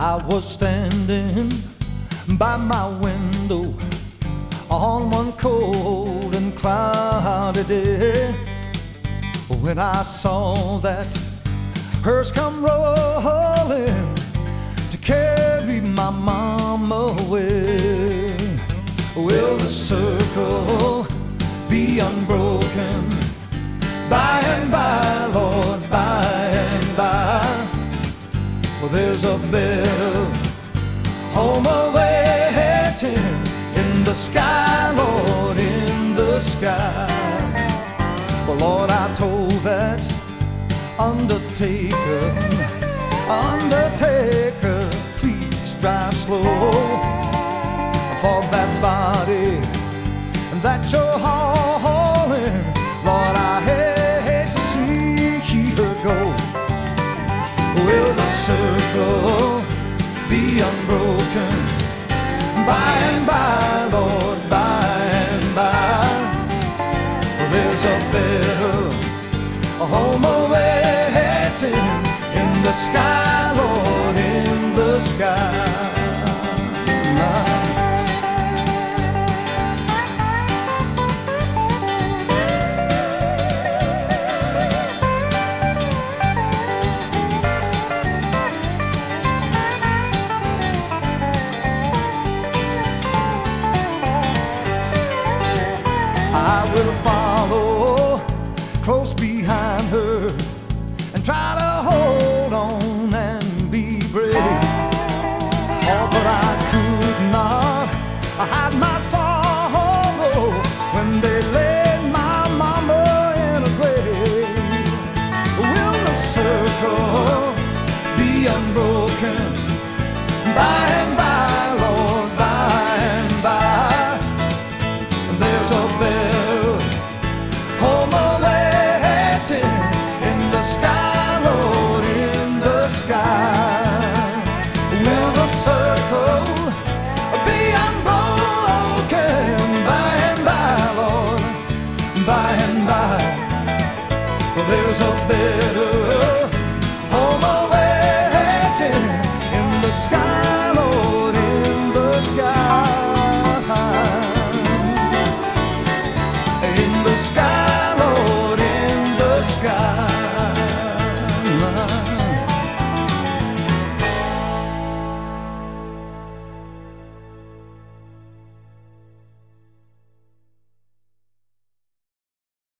I was standing by my window on one cold and cloudy day when I saw that hearse come rolling to carry my mom away. Will the circle be unbroken by and by, Lord, by and by? Well, there's a better home awaiting in the sky, Lord, in the sky. Well, Lord, I told that undertaker, please drive slow, for that body that you're hauling, Lord, I hate to see her go. Will the circle be unbroken by and by, Lord, by and by? Well, there's a better home awaiting in the sky, Lord, in the sky. I will follow close behind her and try